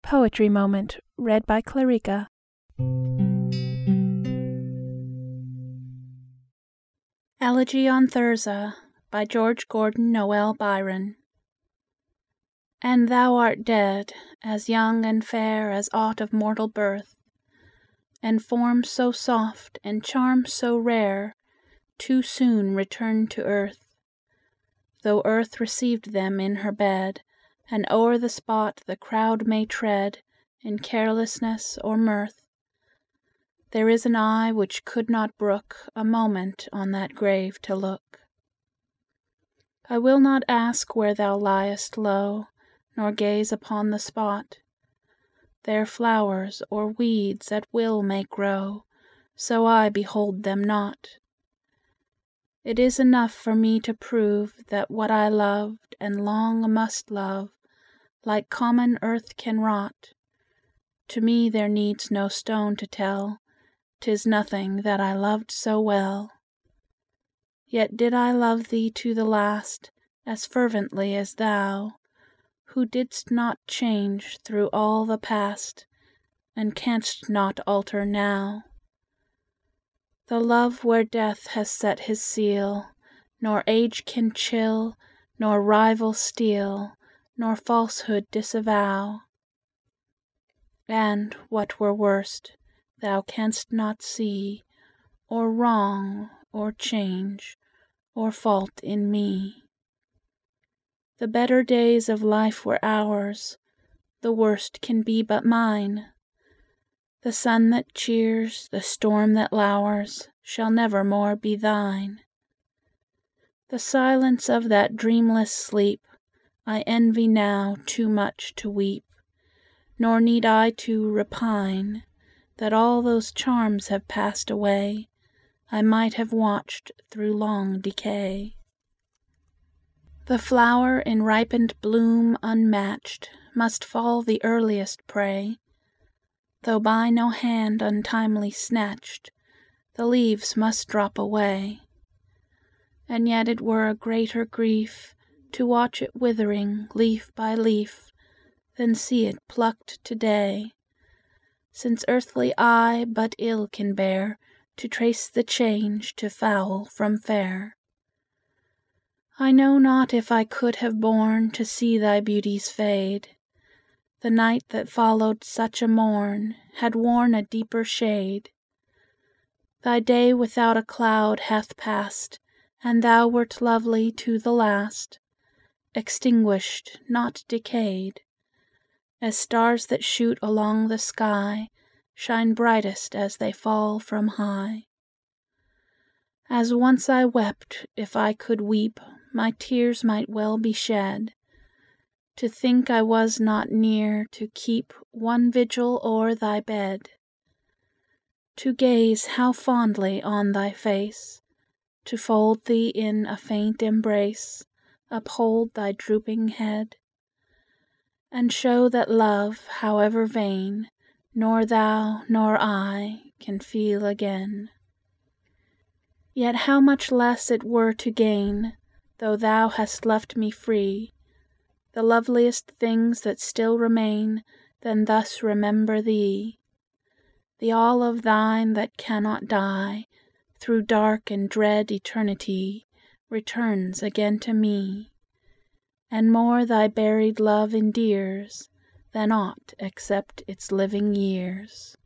Poetry Moment. Read by Clarica. Elegy on Thyrza by George Gordon Noel Byron. And thou art dead, as young and fair as aught of mortal birth, and forms so soft and charms so rare too soon returned to earth. Though earth received them in her bed, and o'er the spot the crowd may tread in carelessness or mirth, there is an eye which could not brook a moment on that grave to look. I will not ask where thou liest low, nor gaze upon the spot. There flowers or weeds at will may grow, so I behold them not. It is enough for me to prove that what I loved and long must love, like common earth can rot. To me there needs no stone to tell 'tis nothing that I loved so well. Yet did I love thee to the last as fervently as thou, who didst not change through all the past, and canst not alter now. The love where death has set his seal, nor age can chill, nor rival steal, nor falsehood disavow. And, what were worst, thou canst not see, or wrong, or change, or fault in me. The better days of life were ours, the worst can be but mine. The sun that cheers, the storm that lowers, shall never more be thine. The silence of that dreamless sleep I envy now too much to weep, nor need I to repine that all those charms have passed away I might have watched through long decay. The flower in ripened bloom unmatched must fall the earliest prey, though by no hand untimely snatched, the leaves must drop away. And yet it were a greater grief to watch it withering leaf by leaf than see it plucked today, since earthly eye but ill can bear to trace the change to foul from fair. I know not if I could have borne to see thy beauties fade. The night that followed such a morn had worn a deeper shade. Thy day without a cloud hath passed, and thou wert lovely to the last, extinguished, not decayed, as stars that shoot along the sky shine brightest as they fall from high. As once I wept, if I could weep, my tears might well be shed, to think I was not near to keep one vigil o'er thy bed. To gaze how fondly on thy face, to fold thee in a faint embrace, uphold thy drooping head, and show that love, however vain, nor thou nor I can feel again. Yet how much less it were to gain, though thou hast left me free, the loveliest things that still remain than thus remember thee. The all of thine that cannot die, through dark and dread eternity, returns again to me, and more thy buried love endears than aught except its living years.